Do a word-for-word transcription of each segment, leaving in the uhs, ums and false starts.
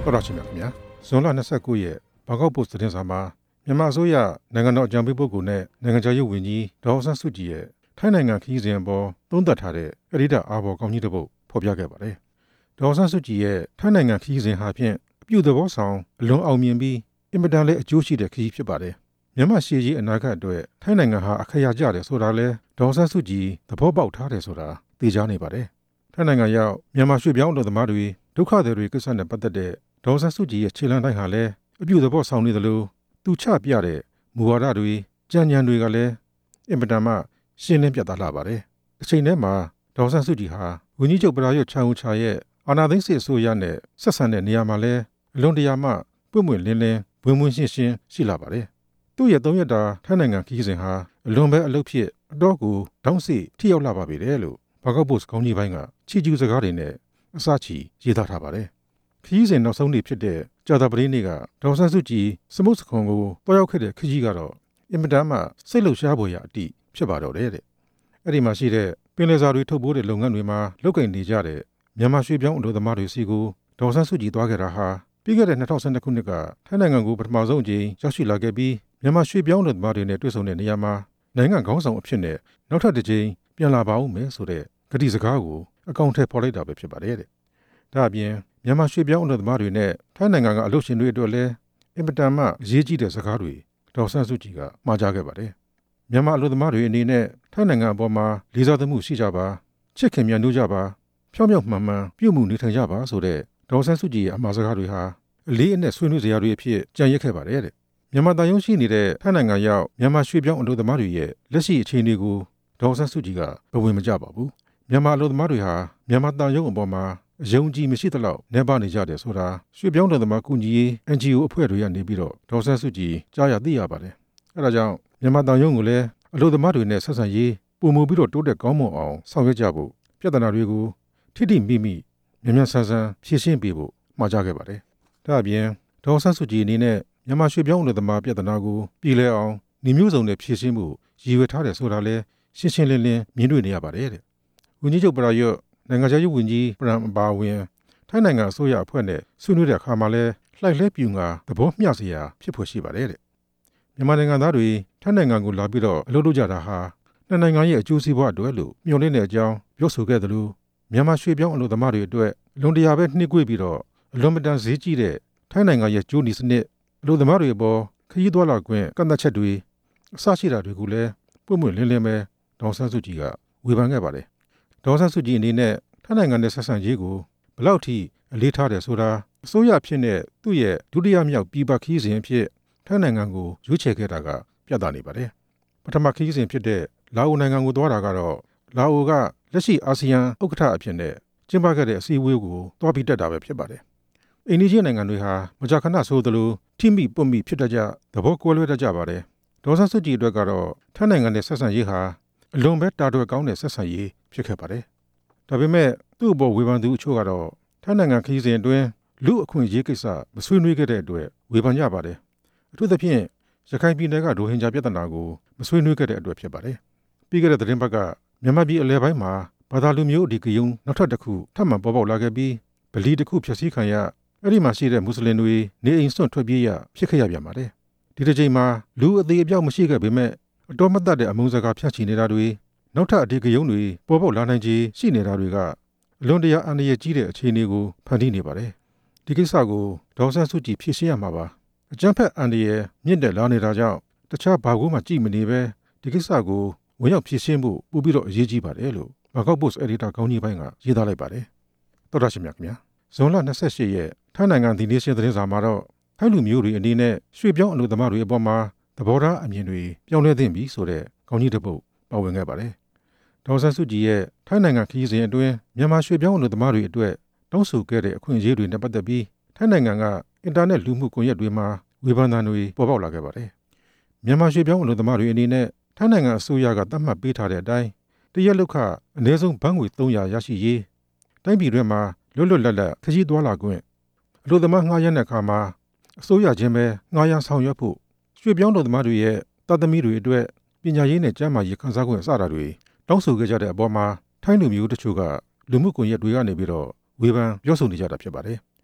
တော်တော်ချင်းပါခင်ဗျာဇွန်လ၂၉ရက်ဘန်ကောက်ပို့စ်သတင်းစာမှာမြန်မာအစိုးရနိုင်ငံတော်အကြံပေးပုဂ္ဂိုလ်နဲ့နိုင်ငံခြားရေးဝန်ကြီးဒေါ်အောင်ဆန်းစုကြည်ရဲ့ထိုင်းနိုင်ငံခရီးစဉ်အပေါ်သုံးသပ်ထားတဲ့အရိဒအာဘော်ကောင်းကြီးတစ်ပုဒ်ဖော်ပြခဲ့ပါတယ်ဒေါ်အောင်ဆန်းစုကြည်ရဲ့ထိုင်းနိုင်ငံခရီးစဉ်ဟာဖြင့်အပြုသဘောဆောင်အလွန်အောင်မြင်ပြီးအင်မတန်လည်းအကျိုးရှိတဲ့ခရီးဖြစ်ပါတယ်မြန်မာရှေ့ရေးအနာဂတ်အတွက်ထိုင်းနိုင်ငံဟာအခရာကျတယ်ဆိုတာလဲဒေါ်အောင်ဆန်းစုကြည်သဘောပေါက်ထားတယ်ဆိုတာသိကြနေပါတယ်ထိုင်းနိုင်ငံရောက်မြန်မာရွှေ့ပြောင်းအလုပ်သမားတွေဒုက္ခသည်တွေကိစ္စနဲ့ပတ်သက်တဲ့ဒေါ်အောင်ဆန်းစုကြည်ရဲ့ခြေလှမ်းတိုင်းဟာလည်းအပြုသဘောဆောင်နေသလိုသူချပြတဲ့မူဝါဒတွေကြံ့ကြံတွေကလည်းအင်မတန်မှရှင်းလင်းပြတ်သားလာပါတယ်။အချိန်ထဲမှာဒေါ်အောင်ဆန်းစုကြည်ဟာဝန်ကြီးချုပ်ပရာရွတ်ချန်အိုချာရဲ့အာဏာသိမ်းစစ်အစိုးရနဲ့ဆက်ဆံတဲ့နေရာမှာလည်းအလွန်တရာမှပွင့်ပွင့်လင်းလင်းဝင်ဝင်ရှင်းရှင်းရှိလာပါတယ်။သူ့ရဲ့သုံးရက်တာထိုင်းနိုင်ငံခရီးစဉ်ဟာအလွန်ပဲအလုပ်ဖြစ်အတော့ကိုတောင်းစီထိရောက်လာပါပြီလေလို့ဘန်ကောက်ပို့စ်ကောင်းကြီးပိုင်းကချီကျူးစကားတွေနဲ့အစချီရေးသားထားပါတယ်။ခရီးစဉ်နောက်ဆုံးနေ့ဖြစ်တဲ့ကြာသပတေးနေ့ကဒေါ်အောင်ဆန်းစုကြည်စမုတ်စခွန်ကိုတွားရောက်ခဲ့တဲ့ခရီးကတော့အင်မတန်မှစိတ်လှုပ်ရှားဖွယ်ရာအတိဖြစ်ပါတော့တယ်တဲ့အဲ့ဒီမှာရှိတဲ့ပင်လယ်စာတွေထုတ်ပိုးတဲ့လုပ်ငန်းတွေမှာလုပ်ကိုင်နေကြတဲ့မြန်မာရွှေ့ပြောင်းအလုပ်သမားတွေစီကိုဒေါ်အောင်ဆန်းစုကြည်သွားခဲ့တာဟာပြီးခဲ့တဲ့၂၀၁၂ခုနှစ်ကထိုင်းနိုင်ငံကိုပထမဆုံးအကြိမ်ရောက်ရှိလာခဲ့ပြီးမြန်မာရွှေ့ပြောင်းအလုပ်သမားတွေနဲ့တွေ့ဆုံတဲ့နေရာမှာနိုင်ငံခေါင်းဆောင်အဖြစ်နဲ့နောက်ထပ်တစ်ကြိမ်ပြန်လာပါဦးမယ်ဆိုတဲ့ကတိစကားကိုအကောင့်ထဲပေါ်လိုက်တာပဲဖြစ်ပါတယ်တဲ့ဒါအပြင်မြန်မာရွှေ့ပြောင်းအလုပ်သမားတွေနဲ့ထိုင်းနိုင်ငံကအလုပ်ရှင်တွေအတွက်လည်းအင်မတန်မှအရေးကြီးတဲ့စကားတွေဒေါ်အောင်ဆန်းစုကြည်ကမှာကြားခဲ့ပါတယ်မြန်မာအလုပ်သမားတွေအနေနဲ့ထိုင်းနိုင်ငံအပေါ်မှာလေးစားသမှုရှိကြပါချစ်ခင်မြတ်နိုးကြပါဖြောင့်မြတ်မှန်မှန်ပြုမှုနေထိုင်ကြပါဆိုတဲ့ဒေါ်အောင်ဆန်းစုကြည်ရဲ့အမှာစကားတွေဟာအလေးအနက်ဆွေးနွေးစရာတွေအဖြစ်ကြံရစ်ခဲ့ပါတယ်တဲ့မြန်မာတန်ယုံရှိနေတဲ့ထိုင်းနိုင်ငံရောက်မြန်မာရွှေ့ပြောင်းအလုပ်သမားတွေရဲ့လက်ရှိအခြေအနေကိုဒေါ်အောင်ဆန်းစုကြည်ကဘဝင်မကျပါဘူးမြန်မာအလုပ်သမားတွေဟာမြန်မာတန်ယုံအပေါ်မှာအယုံကြည်မရှိသလောက်နှဲပါနေကြတယ်ဆိုတာရွှေ့ပြောင်းတဲ့သမားကူညီရေး အန် ဂျီ အို အဖွဲ့တွေကနေပြီးတော့ဒေါ်ဆန်းစုကြည်ကြားရသိရပါတယ်အဲဒါကြောင့်မြန်မာတန်ယုံကိုလည်းအလုပ်သမားတွေနဲ့ဆက်ဆံရေးပုံမူပြီးတော့တိုးတက်ကောင်းမွန်အောင်ဆောင်ရွက်ကြဖို့ပြဿနာတွေကိုထိထိမိမိမြန်မြန်ဆန်ဆန်ဖြေရှင်းပေးဖို့မှာကြားခဲ့ပါတယ်ဒါအပြင်ဒေါ်ဆန်းစုကြည်အနေနဲ့မြန်မာရွှေ့ပြောင်းအလုပ်သမားပြဿနာကိုပြည်လဲအောင်ညီမျိုးစုံနဲ့ဖြေရှင်းဖို့ရည်ရွယ်ထားတယ်ဆိုတာလည်းရှင်းရှင်းလင်းလင်းမြင်တွေ့နေရပါတယ်တဲ့ဝန်ကြီးချုပ်ပရာရွတ်နိုင်ငံခြားရေးဝန်ကြီးပရမ်အပါဝင်ထိုင်းနိုင်ငံအစိုးရအဖွဲ့နဲ့ဆွေးနွေးတဲ့အခါမှာလည်းလှိုက်လှဲပြူငါသဘောမျှစရာဖြစ်ဖွယ်ရှိပါတယ်တဲ့မြန်မာနိုင်ငံသားတွေထိုင်းနိုင်ငံကိုလာပြီးတော့အလုပ်လုပ်ကြတာဟာနှစ်နိုင်ငံရဲ့အကျိုးစီးပွားအတွက်လို့မျှော်လင့်တဲ့အကြောင်းပြောဆိုခဲ့သလိုမြန်မာရွှေ့ပြောင်းအလုပ်သမားတွေအတွက်လွန်တရာပဲနှိကွေးပြီးတော့အလွန်မတန်ဈေးကြီးတဲ့ထိုင်းနိုင်ငံရဲ့ကျိုးနီစနစ်အလုပ်သမားတွေအပေါ်ခရီးသွားလာခွင့်ကန့်သတ်ချက်တွေအစရှိတာတွေကိုလည်းပွင့်ပွင့်လင်းလင်းပဲဒေါ်ဆန်းစုကြည်ကဝေဖန်ခဲ့ပါတယ်ဒေါ်ဆန်းစုကြည်အနေနဲ့ထိုင်းနိုင်ငံနဲ့ဆက်ဆံရေးကိုဘယ်လောက်ထိအလေးထားတယ်ဆိုတာအစိုးရဖြစ်တဲ့သူ့ရဲ့ဒုတိယမြောက်ပြည်ပခရီးစဉ်အဖြစ်ထိုင်းနိုင်ငံကိုရွေးချယ်ခဲ့တာကပြသနေပါတယ်ပထမခရီးစဉ်ဖြစ်တဲ့လာအိုနိုင်ငံကိုသွားတာကတော့လာအိုကလက်ရှိအာဆီယံဥက္ကဋ္ဌအဖြစ်နဲ့ကျင်းပခဲ့တဲ့အစည်းအဝေးကိုသွားပြီးတက်တာပဲဖြစ်ပါတယ်အိန္ဒိယနိုင်ငံတွေဟာမကြာခဏဆိုသလိုထိမိပွတ်မိဖြစ်တတ်ကြသဘောကွဲလွဲတတ်ကြပါတယ်ဒေါ်ဆန်းစုကြည်အတွက်ကတော့ထိုင်းနိုင်ငံနဲ့ဆက်ဆံရေးဟာအလွန်ပဲတာတွယ်ကောင်းတဲ့ဆက်ဆံရေးဖြစ်ခဲ့ပါတယ်ဒါပေမဲ့သူ့အပေါ်ဝေဖန်သူအချို့ကတော့ထိုင်းနိုင်ငံခရီးစဉ်အတွင်းလူအခွင့်အရေးကိစ္စမဆွေးနွေးခဲ့တဲ့အတွက်ဝေဖန်ကြပါတယ်အထူးသဖြင့်ရခိုင်ပြည်နယ်ကရိုဟင်ဂျာပြဿနာကိုမဆွေးနွေးခဲ့တဲ့အတွက်ဖြစ်ပါတယ်ပြီးခဲ့တဲ့သတင်းပတ်ကမြန်မာပြည်အလဲပိုင်းမှာဘာသာလူမျိုးအဓိကရုဏ်းနောက်ထပ်တစ်ခုထပ်မံပေါ်ပေါက်လာခဲ့ပြီးဗလီတစ်ခုဖျက်ဆီးခံရအဲ့ဒီမှာရှိတဲ့မွတ်စလင်တွေနေအိမ်စွန့်ထွက်ပြေးရဖြစ်ခဲ့ရပြန်ပါတယ်ဒီတစ်ချိန်မှာလူအသေးအပြောက်မရှိခဲ့ပေမဲ့အတော်မတတ်တဲ့အမုန်းစကားဖြန့်ချီနေတာတွေနောက်ထပ်အဓိကရုဏ်းတွေပေါ်ပေါက်လာနိုင်ခြေရှိနေတာတွေကအလွန်တရာအန္တရာယ်ကြီးတဲ့အခြေအနေကိုဖန်တီးနေပါတယ်ဒီကိစ္စကိုဒေါ်ဆန်းစုကြည်ဖြေရှင်းရမှာပါအကြမ်းဖက်အန္တရာယ်မြင့်တက်လာနေတာကြောင့်တခြားဘာကိုမှကြည့်မနေပဲဒီကိစ္စကိုဝင်ရောက်ဖြေရှင်းဖို့ပို့ပြီးတော့အရေးကြီးပါတယ်လို့ဘန်ကောက်ပို့စ်အက်ဒီတာကောင်းကြီးပိုင်းကရေးသားလိုက်ပါတယ်တော်တော်ရှင်များခင်ဗျာဇွန်လ၂၈ရက်ထိုင်းနိုင်ငံဒီနေရှင်သတင်းစာမှာတော့ထိုင်းလူမျိုးတွေအနေနဲ့ရွှေ့ပြောင်းအလုပ်သမားတွေအပေါ်မှာသဘောထားအမြင်တွေပြောင်းလဲသင့်ပြီဆိုတဲ့ကောင်းကြီးတစ်ပုဒ်ပါဝင်ခဲ့ပါတယ်ဒေါ်ဆန်းစုကြည်ရဲ့ထိုင်းနိုင်ငံခရီးစဉ်အတွင်းမြန်မာရွှေ့ပြောင်းအလုပ်သမားတွေအတွက်တောင်းဆိုခဲ့တဲ့အခွင့်အရေးတွေနဲ့ပတ်သက်ပြီးထိုင်းနိုင်ငံကအင်တာနက်လူမှုကွန်ရက်တွေမှာဝေဖန်သံတွေပေါ်ပေါက်လာခဲ့ပါတယ်မြန်မာရွှေ့ပြောင်းအလုပ်သမားတွေအနေနဲ့ထိုင်းနိုင်ငံအစိုးရကသတ်မှတ်ပေးထားတဲ့အတိုင်းတရက်လောက်ခအနည်းဆုံးဘတ်ငွေသုံးရာရရှိရေးတိုင်းပြည်တွင်းမှာလွတ်လွတ်လပ်လပ်ခရီးသွားလာခွင့်အလုပ်သမားငှားရမ်းတဲ့အခါမှာအစိုးရချင်းပဲငှားရမ်းဆောင်ရွက်ဖို့ရွှေ့ပြောင်းအလုပ်သမားတွေရဲ့တာသမီတွေအတွက်ပညာရေးနဲ့ကျန်းမာရေးခံစားခွင့်စတာတွေတောင်းဆိုခဲ့ကြတဲ့အပေါ်မှာထိုင်းလူမျိုးတချို့ကလူမှုကွန်ရက်တွေကနေပြီးတော့ဝေဖန်ပြောဆိုနေကြတာဖြစ်ပါတယ်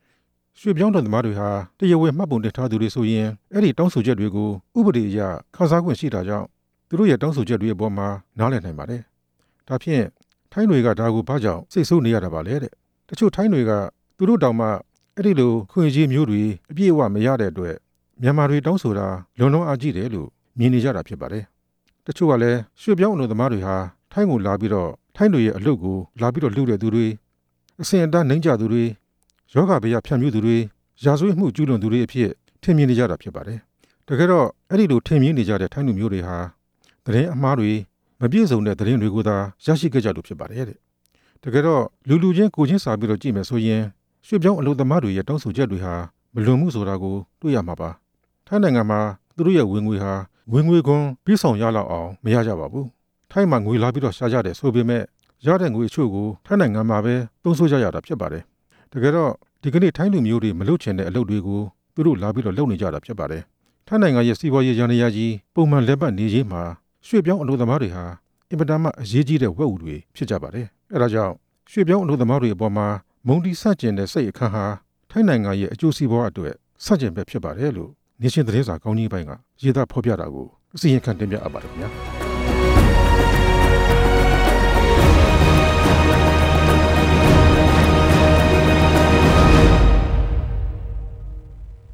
ရွှေ့ပြောင်းတဲ့သမားတွေဟာတရားဝင်မှတ်ပုံတင်ထားသူတွေဆိုရင်အဲ့ဒီတောင်းဆိုချက်တွေကိုဥပဒေအရခန်းစားခွင့်ရှိတာကြောင့်သူတို့ရဲ့တောင်းဆိုချက်တွေအပေါ်မှာနားလည်နိုင်ပါတယ်။ဒါဖြင့်ထိုင်းတွေကဒါကိုဘာကြောင့်စိတ်ဆိုးနေရတာပါလဲတဲ့။တချို့ထိုင်းတွေကသူတို့တောင်မှအဲ့ဒီလိုခွင့်အရေးမျိုးတွေအပြည့်အဝမရတဲ့အတွက်မြန်မာတွေတောင်းဆိုတာလွန်လွန်အားကြီးတယ်လို့မြင်နေကြတာဖြစ်ပါတယ်။တချို့ကလည်းရွှေ့ပြောင်းအလုပ်သမားတွေဟာထိုင်းကိုလာပြီးတော့ထိုင်းတွေရဲ့အလုပ်ကိုလာပြီးတော့လှုပ်တဲ့သူတွေအစင်အတန်းနှိမ့်ကြသူတွေယောဂဗျာဖြန့်ဖြူးသူတွေရာဇဝတ်မှုကျူးလွန်သူတွေအဖြစ်ထင်မြင်နေကြတာဖြစ်ပါတယ်။တကယ်တော့အဲ့ဒီလိုထင်မြင်နေကြတဲ့ထိုင်းလူမျိုးတွေဟာသတင်းအမှားတွေမပြည့်စုံတဲ့သတင်းတွေကိုသာရရှိခဲ့ကြလို့ဖြစ်ပါတယ်တဲ့။တကယ်တော့လူလူချင်းကိုချင်းစာပြီးတော့ကြည့်မယ်ဆိုရင်ရွှေ့ပြောင်းအလုပ်သမားတွေရဲ့တောင်းဆိုချက်တွေဟာမလွန်မှုဆိုတာကိုတွေ့ရမှာပါ။ထိုင်းနိုင်ငံမှာသူတို့ရဲ့ဝင်ငွေဟာဝင်ငွေခွန်ပြီးဆောင်ရလောက်အောင်မရကြပါဘူး။ထိုင်းမှာငွေလာပြီးတော့ရှာကြတယ်ဆိုပေမဲ့ရတဲ့ငွေအချို့ကိုထိုင်းနိုင်ငံမှာပဲသုံးစွဲကြရတာဖြစ်ပါတယ်။တကယ်တော့ဒီကနေ့ထိုင်းလူမျိုးတွေမလုပ်ချင်တဲ့အလုပ်တွေကိုသူတို့လာပြီးတော့လုပ်နေကြတာဖြစ်ပါတယ်။ထိုင်းနိုင်ငံရဲ့စီးပွားရေးရန်ရာကြီးပုံမှန်လက်ပတ်နေရေးမှာရွှေ့ပြောင်းအလုပ်သမားတွေဟာအင်မတန်မှအရေးကြီးတဲ့ဝက်ဥတွေဖြစ်ကြပါတယ်။အဲဒါကြောင့်ရွှေ့ပြောင်းအလုပ်သမားတွေအပေါ်မှာမုန်းတီးဆန့်ကျင်တဲ့စိတ်အခမ်းဟာထိုင်းနိုင်ငံရဲ့အကျိုးစီးပွားအတွက်ဆန့်ကျင်ဘက်ဖြစ်ပါတယ်လို့နေရှင်သတင်းစာကောင်းကြီးပိုင်းကရေးသားဖော်ပြတာကိုအစီရင်ခံတင်ပြအပ်ပါတယ်ခင်ဗျာ။